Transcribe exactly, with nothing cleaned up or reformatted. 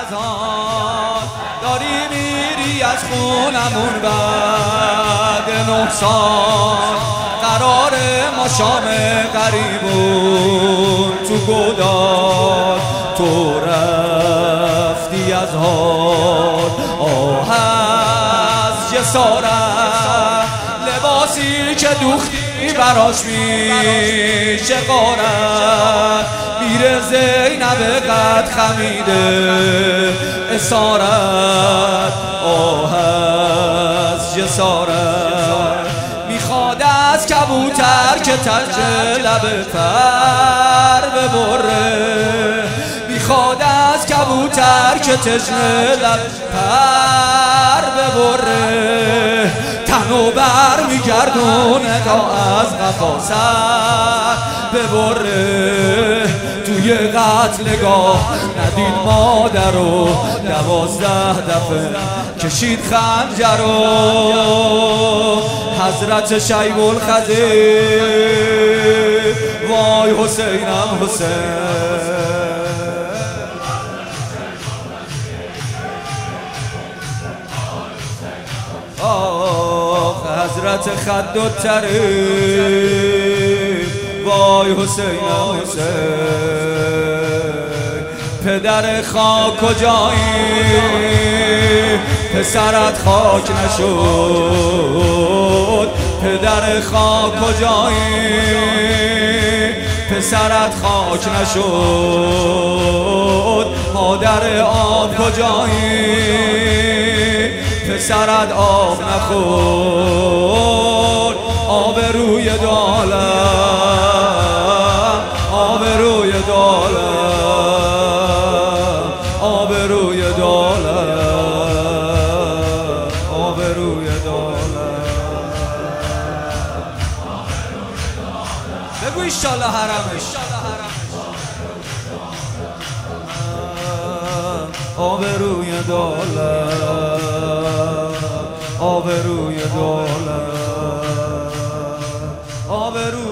خزان داری میری از خونمون بعد نه سال قرار ما شام غریبون تو گودال تو رفتی از حال آه از جسارت لباسی که دوختی براش میشه غارت میره زینب قد خمیده اسارت آه از جسارت میخواد از کبوتر که تج لب پر ببره میخواد از کبوتر که تجن لب پر ببره تنو بر میگردونه تا از قفا سر ببره توی قتلگاه ندید مادر و دوازده دفعه کشید خنجر و حضرت شیب الخضیر وای حسینم حسین آه حضرت خد و طریق وای حسینم حسین پدر خاک کجایی پسرت خاک نشد پدر خاک کجایی پسرت خاک نشد مادر آب کجایی پسرت آب نخورد آب روی دالم آب روی دالم آب روی دالم آب روی دالم بگو ایشالله حرمش آب روی دالم آب روی دالم آب روی